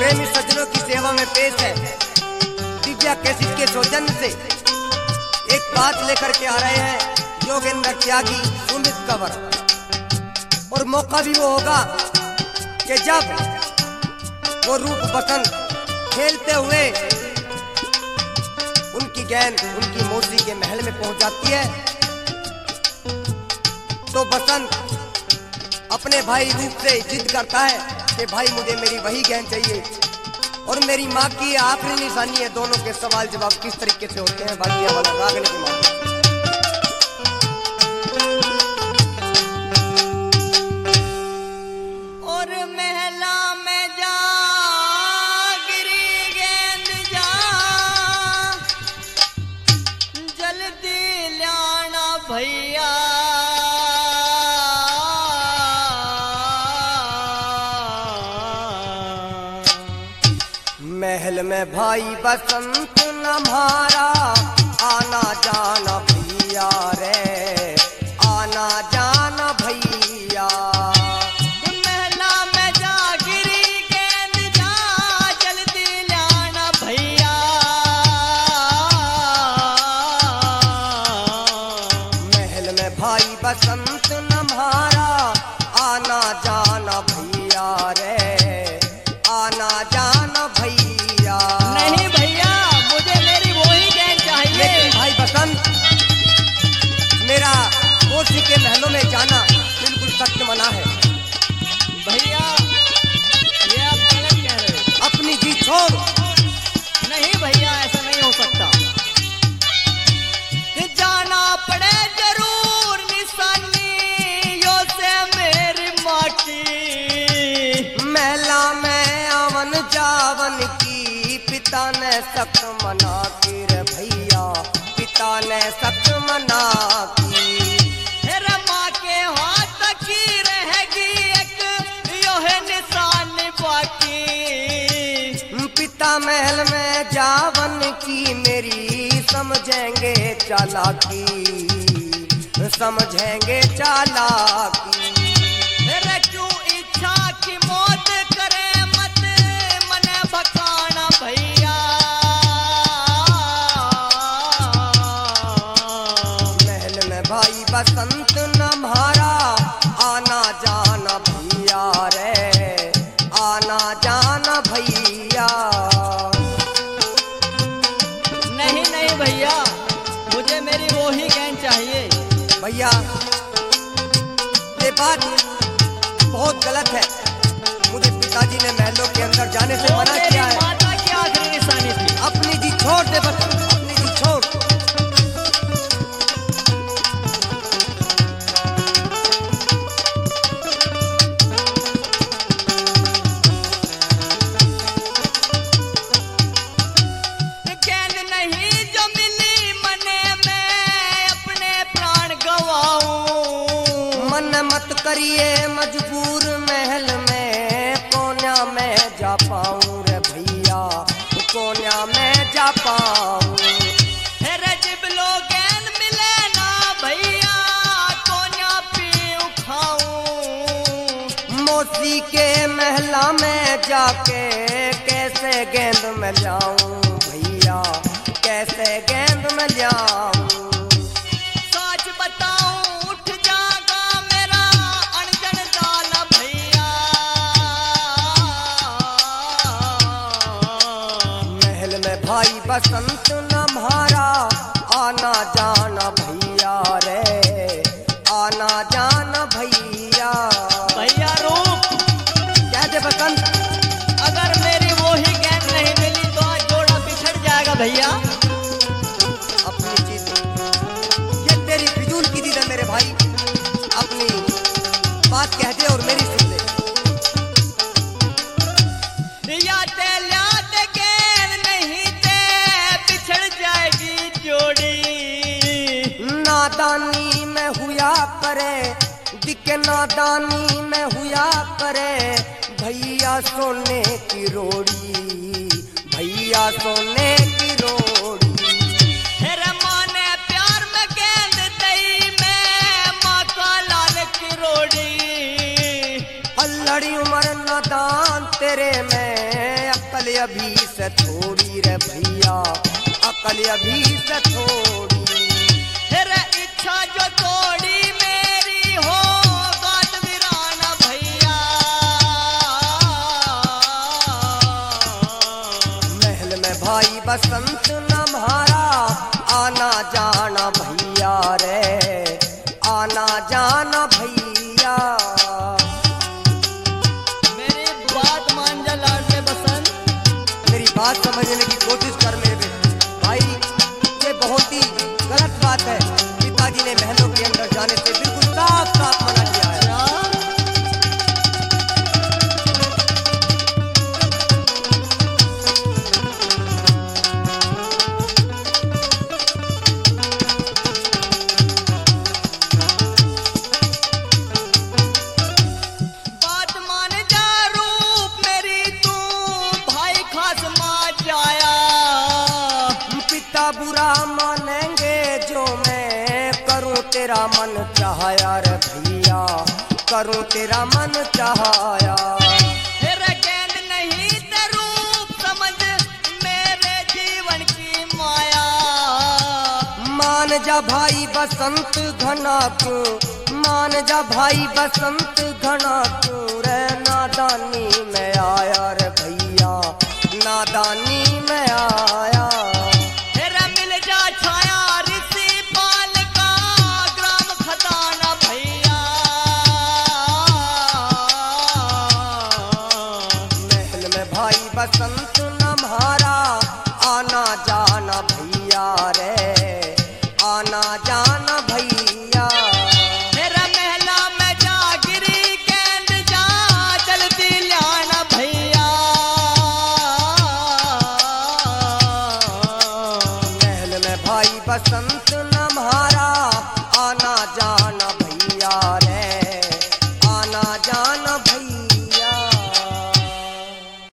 प्रेमी सज्जनों की सेवा में पेश है दिव्या कैसेट के सौजन्य से एक बात लेकर के आ रहे हैं योगेंद्र त्यागी सुमित कंवर। और मौका भी वो होगा कि जब वो रूप बसंत खेलते हुए उनकी गेंद उनकी मौसी के महल में पहुंच जाती है तो बसंत अपने भाई रूप से जिद करता है कि भाई मुझे मेरी वही गेंद चाहिए। और मेरी माँ की आखिरी निशानी है दोनों के सवाल जवाब किस तरीके से होते हैं बाकी वाला रागने के माध्यम। और महला में जा गिरी गेंद जा जल्दी लाना भैया महल में भाई बसंत नम्हारा आना जाना भैया रे आना जाना भैया। महला में जा गिरी गेंद जा जल्दी लाना भैया महल में भाई बसंत नम्हारा आना जाना भैया रे आना जाना भैया। नहीं भैया मुझे मेरी वही गेंद चाहिए। लेकिन भाई बसंत मेरा मौसी के महलों में जाना बिल्कुल सख्त मना है। भैया ये आप गलत कह रहे हो। अपनी जीत छोड़। नहीं भैया ऐसा नहीं हो सकता। जाना पड़े जरूर निशानियों से मेरी माँ की। महला में आवन जावन की पिता ने सख्त मना की रे भैया पिता ने सख्त मना की। मेरे माँ के हाथ की रहेगी एक योह निशान बाकी। पिता महल में जावन की मेरी समझेंगे चालाकी समझेंगे चालाकी। मेरे क्यों इच्छा की मौत करे मत मने भकाना भैया। महल में भाई बसंत नम्हारा आना जाना भैया रे आना जाना भैया। नहीं नहीं भैया मुझे मेरी वो ही गेंद चाहिए। भैया ये बात बहुत गलत है। मुझे पिताजी ने महलों के अंदर जाने से वो मना मेरी किया है। माता की आखिरी निशानी थी। अपनी जी छोड़ दे बसंत अपनी जी छोड़। गेंद नहीं जो मिली मने में अपने प्राण गवाऊं। मन मत करिए मजबूर महल में कोन्या में जा पाऊं रे भैया कोन्या में जा पाऊं। रजब लो गेंद मिले ना भैया कोन्या पीऊं खाऊं। मौसी के महला में जाके कैसे गेंद में जाऊं भैया कैसे गेंद में जाऊं। सच बताऊं उठ जागा मेरा अनजन डाला भैया। महल में भाई बसंत नम्हारा आना जाना भैया रे आना जाना भैया। भैया रूप क्या दे बसंत अगर मेरी वो ही गेंद नहीं मिली तो आज जोड़ा बिछड़ जाएगा भैया। अपनी चीज ये तेरी फिजूल की दीदा मेरे भाई अपनी बात कह दे और मेरी सुन ले। या ते लात गेंद नहीं ते बिछड़ जाएगी जोड़ी। नादानी में हुआ करे दिखे नादानी में हुआ करे भैया सोने की रोड़ी भैया सोने की रोड़ी। मेरे माँ ने प्यार में गेंद दई मैं माँ का लाल की रोड़ी। अल्लड़ी उमर नादान तेरे में अभी से थोड़ी रे भैया, अकल अभी से थोड़ी। फिर इच्छा जो तोड़ी मेरी हो बात वीराना भैया। महल में भाई बसंत न म्हारा, आना जाना भैया रे, आना जाना भैया। मेरी बात मान जा लाडले बसंत, मेरी बात समझने की कोशिश कर मेरे बेटे। भाई ये बहुत ही गलत बात है, पिताजी ने महलों के अंदर जाने से बिल्कुल साफ साफ मना किया है। बात मान जा रूप मेरी तू भाई खास मा जाया। पिता बुरा मानेंगे जो मैं करूं तेरा मन चाहया रे भैया, करूं तेरा मन चाहया। फिर गेंद नहीं ते रूप समझ मेरे जीवन की माया। मान जा भाई बसंत घना क्यों, मान जा भाई बसंत घना क्यों रे, नादानी में आया रे भैया, नादानी में आया। फिर मिल जा छाया ऋषि पाल का ग्राम खजाना भैया। महल में भाई बसंत न म्हारा, आना जाना भैया रे, आना जाना भैया। मेरा महला में जा गिरी गेंद जा जल्दी लाना भैया। महल में भाई बसंत न म्हारा,